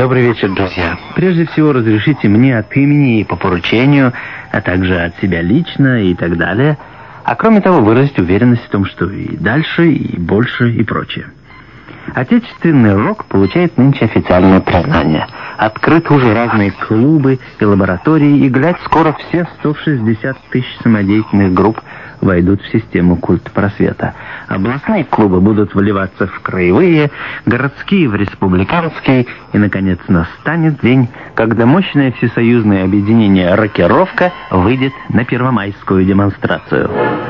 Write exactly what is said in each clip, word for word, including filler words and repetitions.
Добрый вечер, друзья. Прежде всего, разрешите мне от имени и по поручению, а также от себя лично и так далее, а кроме того выразить уверенность в том, что и дальше, и больше, и прочее. Отечественный рок получает нынче официальное признание. Открыты уже разные клубы и лаборатории, и, глядь, скоро все сто шестьдесят тысяч самодеятельных групп войдут в систему культа просвета. Областные клубы будут вливаться в краевые, городские в республиканские, и, наконец, настанет день, когда мощное всесоюзное объединение «Рокировка» выйдет на первомайскую демонстрацию.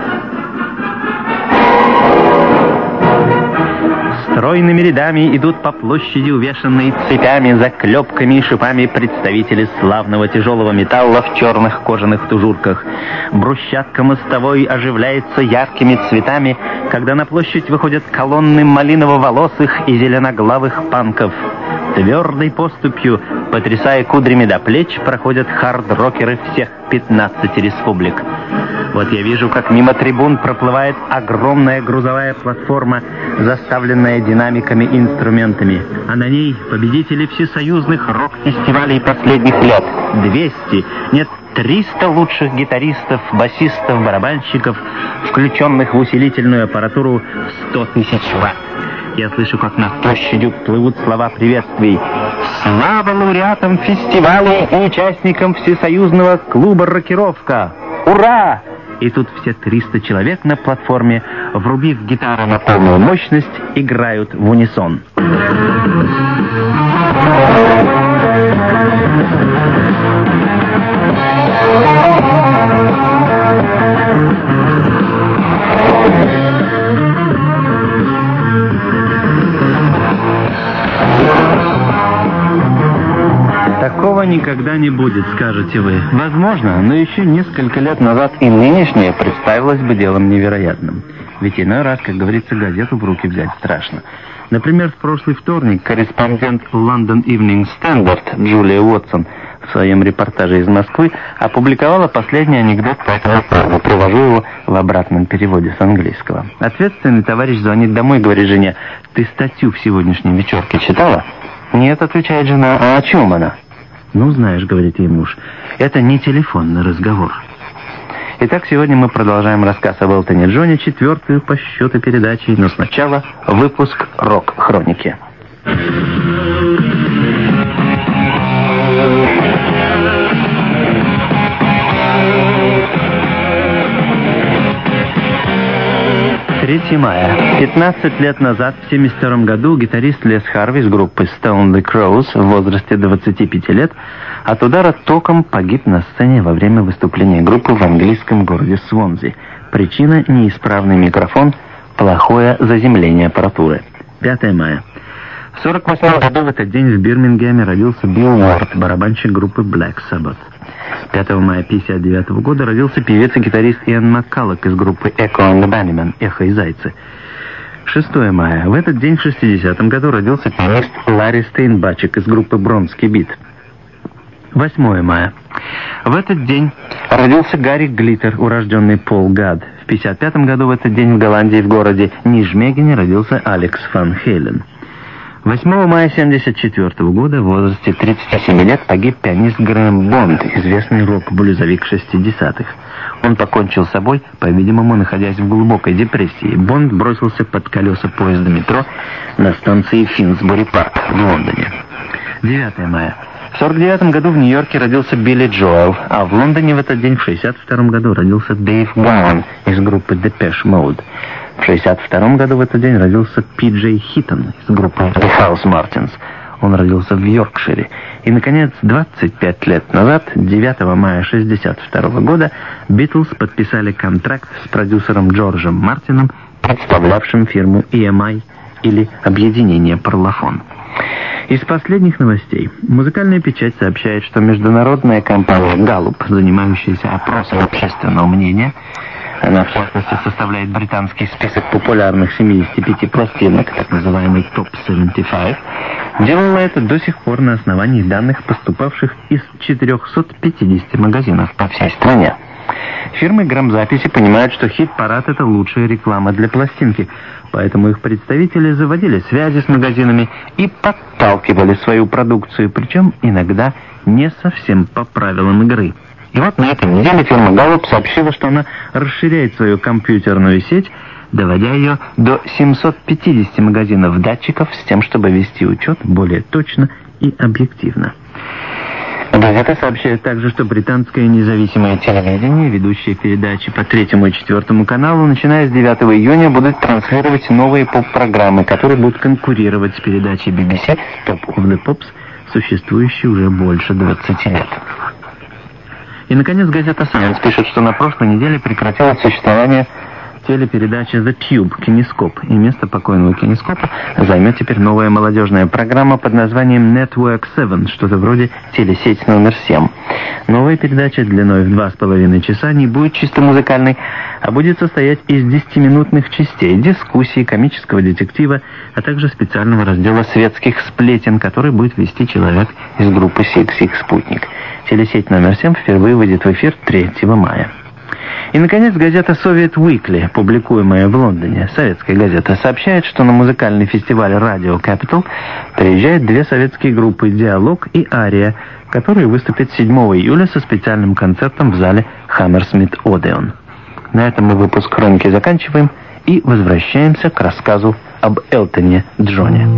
Стройными рядами идут по площади, увешанные цепями, заклепками и шипами, представители славного тяжелого металла в черных кожаных тужурках. Брусчатка мостовой оживляется яркими цветами, когда на площадь выходят колонны малиново-волосых и зеленоглавых панков. Твердой поступью, потрясая кудрями до плеч, проходят хард-рокеры всех пятнадцати республик. Вот я вижу, как мимо трибун проплывает огромная грузовая платформа, заставленная динамиками и инструментами. А на ней победители всесоюзных рок-фестивалей последних лет. двести, нет, триста лучших гитаристов, басистов, барабанщиков, включенных в усилительную аппаратуру в сто тысяч ватт. Я слышу, как над площадью плывут слова приветствий. Слава лауреатам фестиваля и участникам всесоюзного клуба «Рокировка». Ура! И тут все триста человек на платформе, врубив гитару на полную мощность, играют в унисон. Такого никогда не будет, скажете вы. Возможно, но еще несколько лет назад и нынешнее представилось бы делом невероятным. Ведь иной раз, как говорится, газету в руки взять страшно. Например, в прошлый вторник корреспондент London Evening Standard Джулия Уотсон в своем репортаже из Москвы опубликовала последний анекдот по этому поводу. Привожу его в обратном переводе с английского. Ответственный товарищ звонит домой и говорит жене: «Ты статью в сегодняшнем вечерке читала?» «Нет», — отвечает жена. «А о чем она?» «Ну, знаешь, — говорит ей муж, — это не телефонный разговор». Итак, сегодня мы продолжаем рассказ об Элтоне Джоне, четвертую по счету передачи, но сначала выпуск «Рок-хроники». третьего мая. пятнадцать лет назад, в семьдесят втором году, гитарист Les Harvey из группы Stone the Crows в возрасте двадцати пяти лет от удара током погиб на сцене во время выступления группы в английском городе Свонзи. Причина — неисправный микрофон, плохое заземление аппаратуры. пятого мая. В сорок восьмом году в этот день в Бирмингеме родился Билл Уорд, барабанщик группы Black Sabbath. пятого мая пятьдесят девятого года родился певец и гитарист Иэн Маккаллок из группы Echo and the Bunnymen, Эхо и Зайцы. шестого мая. В этот день в шестидесятом году родился пианист Ларри Стейнбачек из группы Бронский Бит. восьмого мая. В этот день родился Гарри Глиттер, урожденный Пол Гад. В пятьдесят пятом году в этот день в Голландии в городе Нижмегене родился Алекс Ван Хейлен. восьмого мая семьдесят четвертого года в возрасте тридцати семи лет погиб пианист Грэм Бонд, известный рок-блюзовик шестидесятых. Он покончил с собой, по-видимому, находясь в глубокой депрессии. Бонд бросился под колеса поезда метро на станции Финсбури-парк в Лондоне. девятого мая. В сорок девятом году в Нью-Йорке родился Билли Джоэл, а в Лондоне в этот день в шестьдесят втором году родился Дэйв Гоуэн из группы Depeche Mode. В шестьдесят втором году в этот день родился Пи Джей Хиттон из группы The House Martins. Он родился в Йоркшире. И, наконец, двадцать пять лет назад, девятого мая шестьдесят второго года, Битлз подписали контракт с продюсером Джорджем Мартином, представлявшим фирму и эм ай, или объединение «Парлофон». Из последних новостей. Музыкальная печать сообщает, что международная компания Gallup, занимающаяся опросом общественного мнения, она, в частности, составляет британский список популярных семидесяти пяти пластинок, так называемый топ семьдесят пять, делала это до сих пор на основании данных, поступавших из четырехсот пятидесяти магазинов по всей стране. Фирмы грамзаписи понимают, что хит-парад — это лучшая реклама для пластинки, поэтому их представители заводили связи с магазинами и подталкивали свою продукцию, причем иногда не совсем по правилам игры. И вот на этой неделе фирма Gallup сообщила, что она расширяет свою компьютерную сеть, доводя ее до семисот пятидесяти магазинов датчиков с тем, чтобы вести учет более точно и объективно. Газета сообщает также, что британское независимое телевидение, ведущие передачи по третьему и четвертому каналу, начиная с девятого июня, будут транслировать новые поп-программы, которые будут конкурировать с передачей би би си Top of the Pops, существующей уже больше двадцати лет. И, наконец, газета Science пишет, что на прошлой неделе прекратилось существование телепередача The Tube, кинескоп, и место покойного кинескопа займет теперь новая молодежная программа под названием Network семь, что-то вроде телесеть номер семь. Новая передача длиной в два с половиной часа не будет чисто музыкальной, а будет состоять из десятиминутных частей, дискуссий, комического детектива, а также специального раздела светских сплетен, который будет вести человек из группы Six Six Спутник. Телесеть номер семь впервые выйдет в эфир третьего мая. И, наконец, газета Soviet Weekly, публикуемая в Лондоне, советская газета, сообщает, что на музыкальный фестиваль Radio Capital приезжают две советские группы «Диалог» и «Ария», которые выступят седьмого июля со специальным концертом в зале Hammersmith Odeon. На этом мы выпуск «Хроники» заканчиваем и возвращаемся к рассказу об Элтоне Джоне.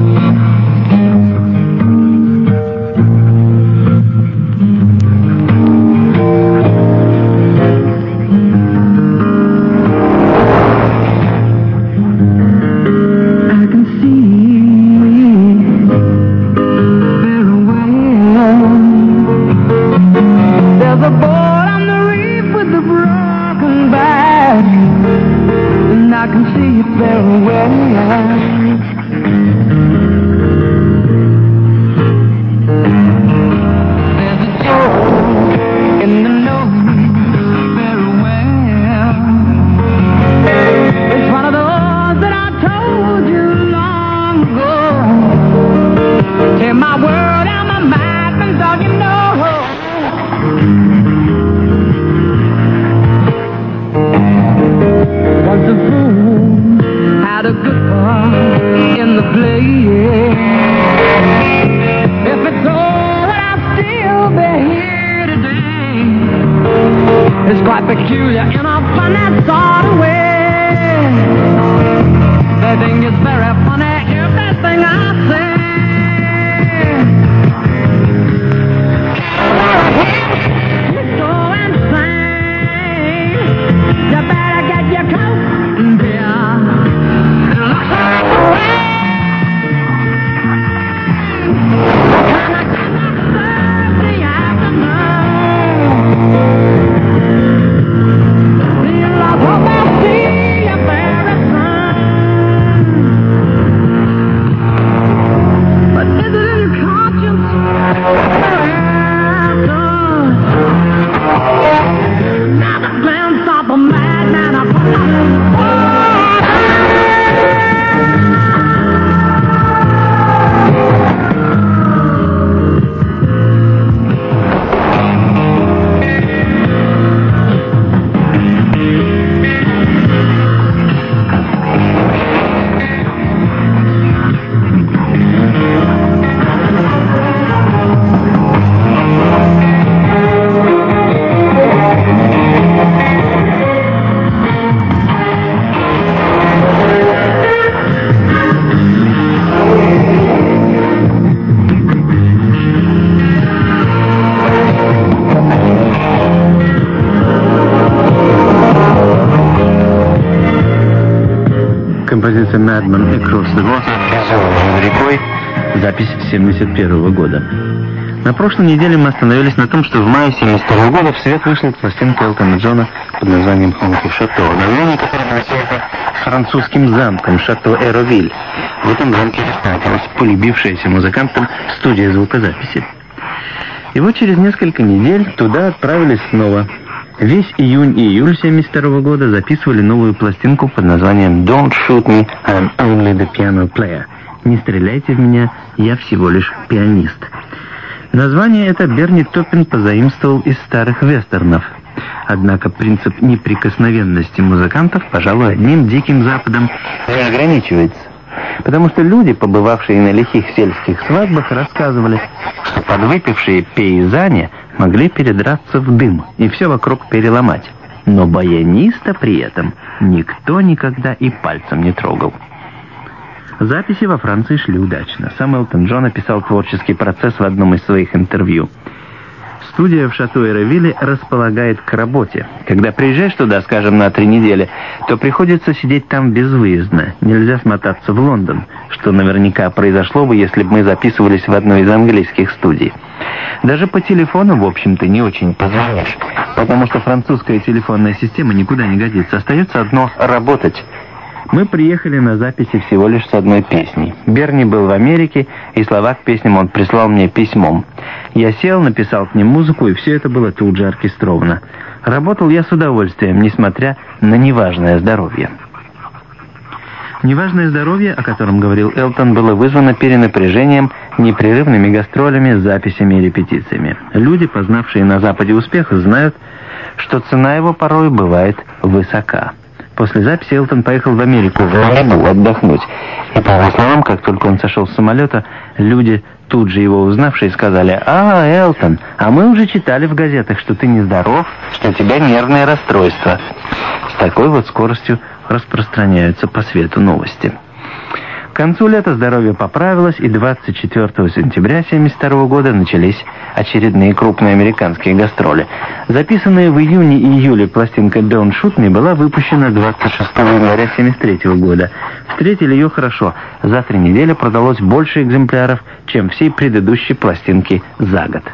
Композиция «Madman Across the Water» «Безумие рекой», запись семьдесят первого года. На прошлой неделе мы остановились на том, что в мае семьдесят второго года в свет вышла пластинка Элтона Джона под названием «Honky Chateau», название которое называется французским замком «Шато Эровиль». В этом замке располагалась полюбившаяся музыкантам студия звукозаписи. И вот через несколько недель туда отправились снова. Весь июнь и июль семьдесят второго года записывали новую пластинку под названием «Don't shoot me, I'm only the piano player». «Не стреляйте в меня, я всего лишь пианист». Название это Берни Топпин позаимствовал из старых вестернов. Однако принцип неприкосновенности музыкантов, пожалуй, одним Диким Западом не ограничивается. Потому что люди, побывавшие на лихих сельских свадьбах, рассказывали, что подвыпившие пейзане могли передраться в дым и все вокруг переломать. Но баяниста при этом никто никогда и пальцем не трогал. Записи во Франции шли удачно. Сам Элтон Джон описал творческий процесс в одном из своих интервью. Студия в Шато-Эровилле располагает к работе. Когда приезжаешь туда, скажем, на три недели, то приходится сидеть там безвыездно. Нельзя смотаться в Лондон, что наверняка произошло бы, если бы мы записывались в одной из английских студий. Даже по телефону, в общем-то, не очень позвонишь, потому что французская телефонная система никуда не годится. Остается одно — работать. Мы приехали на записи всего лишь с одной песней. Берни был в Америке, и слова к песням он прислал мне письмом. Я сел, написал к ним музыку, и все это было тут же оркестровано. Работал я с удовольствием, несмотря на неважное здоровье. Неважное здоровье, о котором говорил Элтон, было вызвано перенапряжением, непрерывными гастролями, записями и репетициями. Люди, познавшие на Западе успех, знают, что цена его порой бывает высока. После записи Элтон поехал в Америку, в Малибу, отдохнуть. И, по его словам, как только он сошел с самолета, люди, тут же его узнавшие, сказали: «А, Элтон, а мы уже читали в газетах, что ты нездоров, что у тебя нервное расстройство». С такой вот скоростью распространяются по свету новости. К концу лета здоровье поправилось, и двадцать четвёртого сентября семьдесят второго года начались очередные крупные американские гастроли. Записанная в июне и июле пластинка «Don't Shoot Me» была выпущена двадцать шестого января семьдесят третьего года. Встретили ее хорошо. За три недели продалось больше экземпляров, чем всей предыдущей пластинки за год.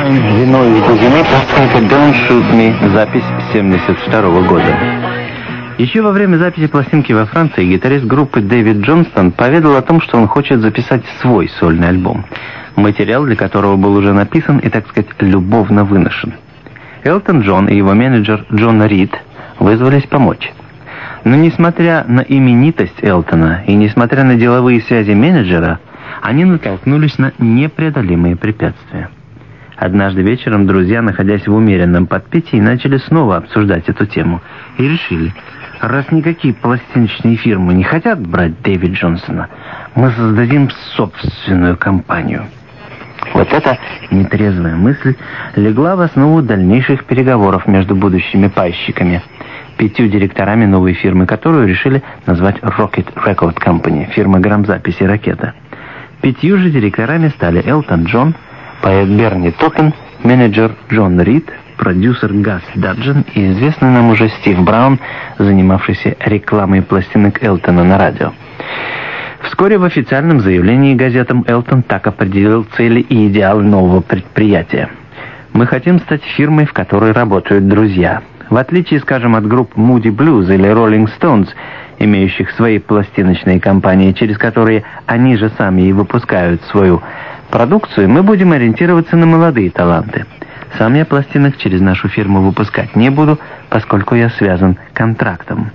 «Вино из глубины», пластинка «Don't Shoot Me», запись семьдесят второго года. Еще во время записи пластинки во Франции гитарист группы Дэвид Джонстон поведал о том, что он хочет записать свой сольный альбом, материал для которого был уже написан и, так сказать, любовно выношен. Элтон Джон и его менеджер Джон Рид вызвались помочь. Но несмотря на именитость Элтона и несмотря на деловые связи менеджера, они натолкнулись на непреодолимые препятствия. Однажды вечером друзья, находясь в умеренном подпитии, начали снова обсуждать эту тему и решили, раз никакие пластиночные фирмы не хотят брать Дэвида Джонстона, мы создадим собственную компанию. Вот эта нетрезвая мысль легла в основу дальнейших переговоров между будущими пайщиками, пятью директорами новой фирмы, которую решили назвать Rocket Record Company, фирма грамзаписи «Ракета». Пятью же директорами стали Элтон Джон, поэт Берни Топпин, менеджер Джон Рид, продюсер Газ Даджен и известный нам уже Стив Браун, занимавшийся рекламой пластинок Элтона на радио. Вскоре в официальном заявлении газетам Элтон так определил цели и идеалы нового предприятия. «Мы хотим стать фирмой, в которой работают друзья. В отличие, скажем, от групп Moody Blues или Rolling Stones, имеющих свои пластиночные компании, через которые они же сами и выпускают свою продукцию, мы будем ориентироваться на молодые таланты. Сам я пластинок через нашу фирму выпускать не буду, поскольку я связан контрактом.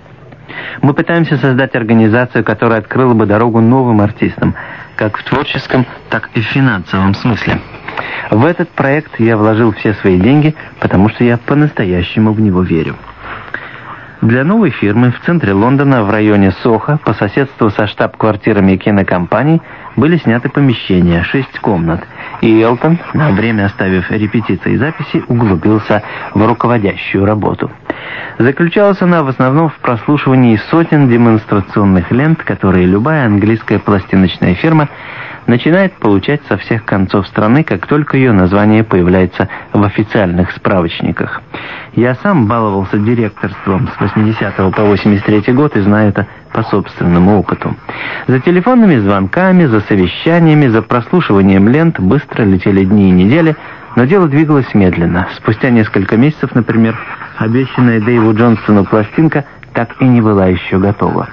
Мы пытаемся создать организацию, которая открыла бы дорогу новым артистам, как в творческом, так и в финансовом смысле. В этот проект я вложил все свои деньги, потому что я по-настоящему в него верю». Для новой фирмы в центре Лондона, в районе Сохо, по соседству со штаб-квартирами кинокомпаний, были сняты помещения, шесть комнат, и Элтон, на время оставив репетиции и записи, углубился в руководящую работу. Заключалась она в основном в прослушивании сотен демонстрационных лент, которые любая английская пластиночная фирма начинает получать со всех концов страны, как только ее название появляется в официальных справочниках. Я сам баловался директорством с восьмидесятого по восемьдесят третий год и знаю это по собственному опыту. За телефонными звонками, за совещаниями, за прослушиванием лент быстро летели дни и недели, но дело двигалось медленно. Спустя несколько месяцев, например, обещанная Дэйву Джонстону пластинка так и не была еще готова.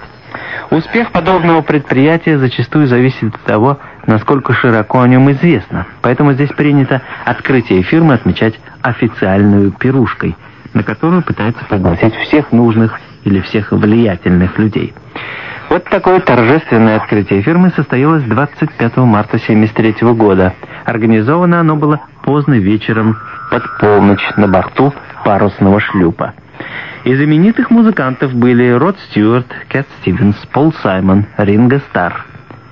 Успех подобного предприятия зачастую зависит от того, насколько широко о нем известно. Поэтому здесь принято открытие фирмы отмечать официальную пирушкой, на которую пытаются пригласить всех нужных или всех влиятельных людей. Вот такое торжественное открытие фирмы состоялось двадцать пятого марта тысяча девятьсот семьдесят третьего года. Организовано оно было поздно вечером, под полночь, на борту парусного шлюпа. Из знаменитых музыкантов были Род Стюарт, Кэт Стивенс, Пол Саймон, Ринго Старр.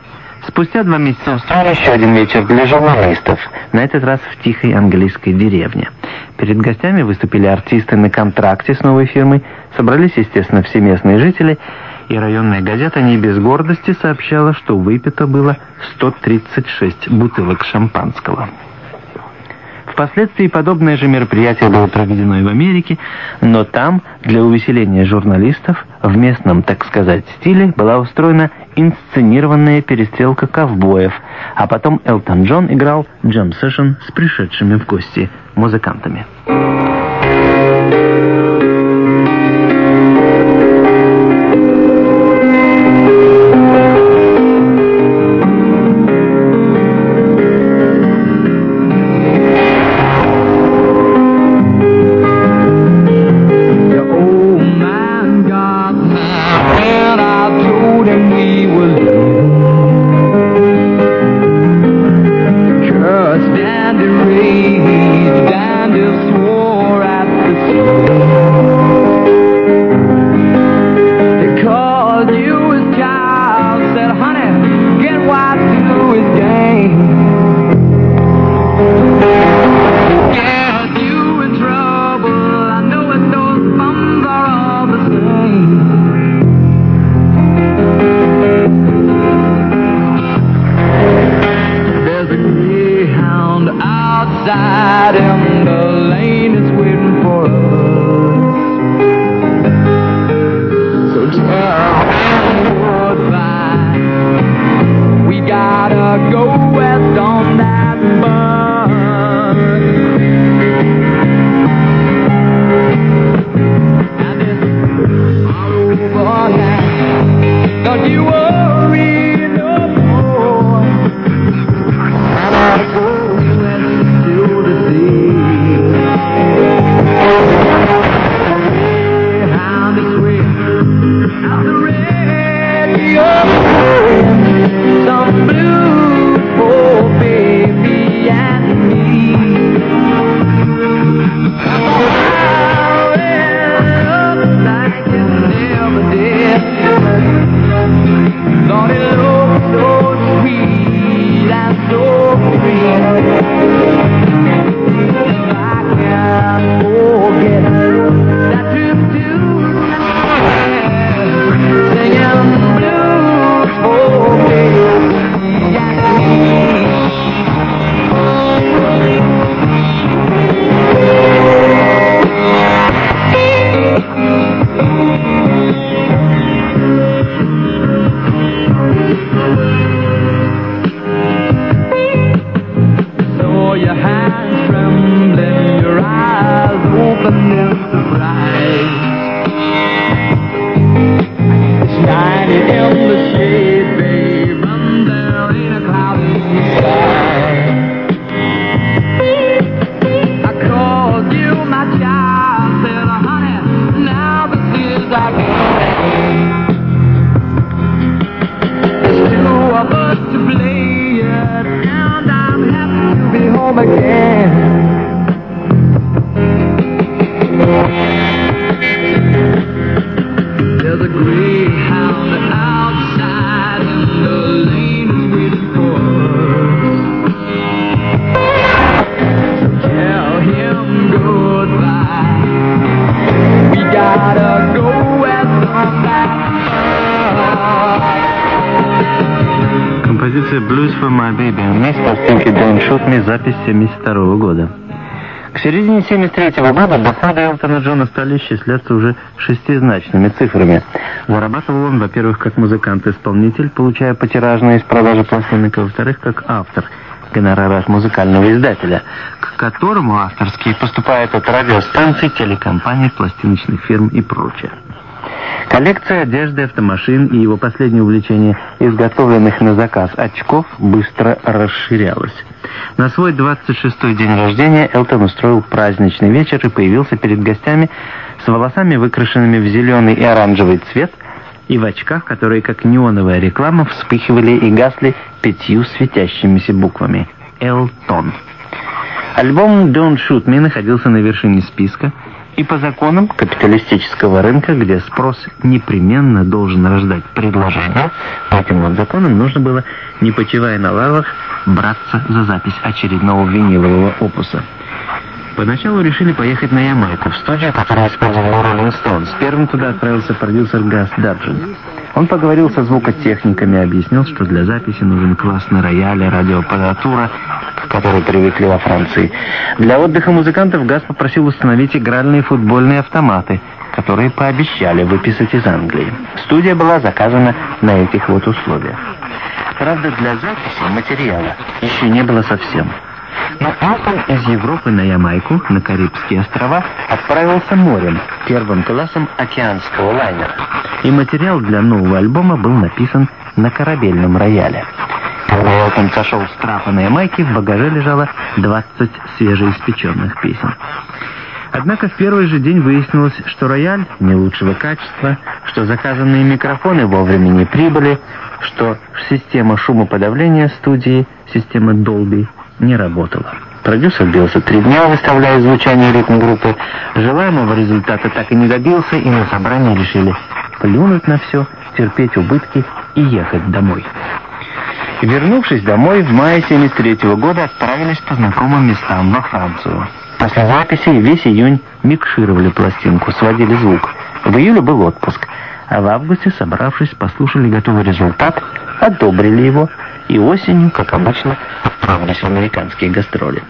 Спустя два месяца устроили еще один вечер для журналистов, на этот раз в тихой английской деревне. Перед гостями выступили артисты на контракте с новой фирмой, собрались, естественно, все местные жители, и районная газета не без гордости сообщала, что выпито было сто тридцать шесть бутылок шампанского. Впоследствии подобное же мероприятие было проведено и в Америке, но там, для увеселения журналистов, в местном, так сказать, стиле, была устроена инсценированная перестрелка ковбоев, а потом Элтон Джон играл джем-сэшн с пришедшими в гости музыкантами. Just and raged and swore at the sea. «Blues for my baby» вместе с пластинки «Don't Shoot Me», запись семьдесят второго года. К середине семьдесят третьего года доходы Элтона Джона стали исчисляться уже шестизначными цифрами. Зарабатывал он, во-первых, как музыкант-исполнитель, получая потиражные из продажи пластинок, а во-вторых, как автор, гонорары от музыкального издателя, к которому авторские поступают от радиостанций, телекомпаний, пластиночных фирм и прочее. Коллекция одежды, автомашин и его последнее увлечение изготовленных на заказ очков быстро расширялось. На свой двадцать шестой день рождения Элтон устроил праздничный вечер и появился перед гостями с волосами, выкрашенными в зеленый и оранжевый цвет, и в очках, которые, как неоновая реклама, вспыхивали и гасли пятью светящимися буквами «Элтон». Альбом «Don't Shoot Me» находился на вершине списка, и по законам капиталистического рынка, где спрос непременно должен рождать предложение, по этим вот законам нужно было, не почивая на лаврах, браться за запись очередного винилового опуса. Поначалу решили поехать на Ямайку, в студию, которая использовала Rolling Stones. Первым туда отправился продюсер Гас Даджин. Он поговорил со звукотехниками и объяснил, что для записи нужен классный рояль и радиоаппаратура, к которой привыкли во Франции. Для отдыха музыкантов Гас попросил установить игральные футбольные автоматы, которые пообещали выписать из Англии. Студия была заказана на этих вот условиях. Правда, для записи материала еще не было совсем. Но Элтон из Европы на Ямайку, на Карибские острова, отправился морем, первым классом океанского лайнера. И материал для нового альбома был написан на корабельном рояле. Когда Элтон сошел с трапа на Ямайке, в багаже лежало двадцать свежеиспеченных песен. Однако в первый же день выяснилось, что рояль не лучшего качества, что заказанные микрофоны вовремя не прибыли, что система шумоподавления студии, система Dolby, не работала. Продюсер бился три дня, выставляя звучание ритм-группы. Желаемого результата так и не добился, и на собрании решили плюнуть на все, терпеть убытки и ехать домой. Вернувшись домой, в мае семьдесят третьего года отправились по знакомым местам во Францию. После записи весь июнь микшировали пластинку, сводили звук. В июле был отпуск, а в августе, собравшись, послушали готовый результат, одобрили его, и осенью, как обычно, отправились в американские гастроли.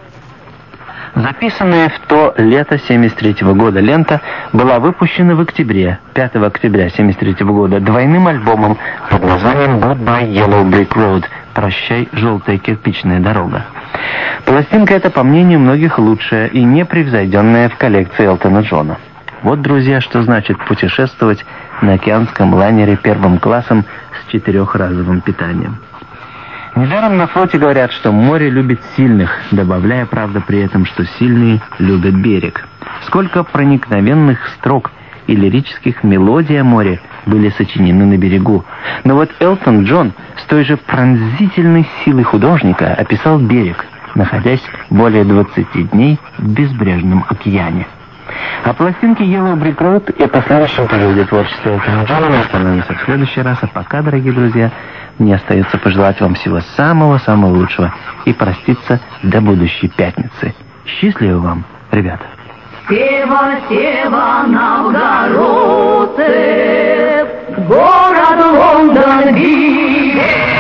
Записанная в то лето семьдесят третьего года лента была выпущена в октябре, пятого октября семьдесят третьего года, двойным альбомом под названием «Goodbye Yellow Brick Road» «Прощай, желтая кирпичная дорога». Пластинка эта, по мнению многих, лучшая и непревзойденная в коллекции Элтона Джона. Вот, друзья, что значит путешествовать на океанском лайнере первым классом с четырехразовым питанием. Недаром на флоте говорят, что море любит сильных, добавляя, правда, при этом, что сильные любят берег. Сколько проникновенных строк и лирических мелодий о море были сочинены на берегу. Но вот Элтон Джон с той же пронзительной силой художника описал берег, находясь более двадцати дней в безбрежном океане. О пластинке Yellow Brick Road и последующем периоде творчества Элтона Джона мы остановимся в следующий раз. А пока, дорогие друзья, мне остается пожелать вам всего самого-самого лучшего и проститься до будущей пятницы. Счастливо вам, ребята! Сева, Сева, новгородцы, город Лондон бит.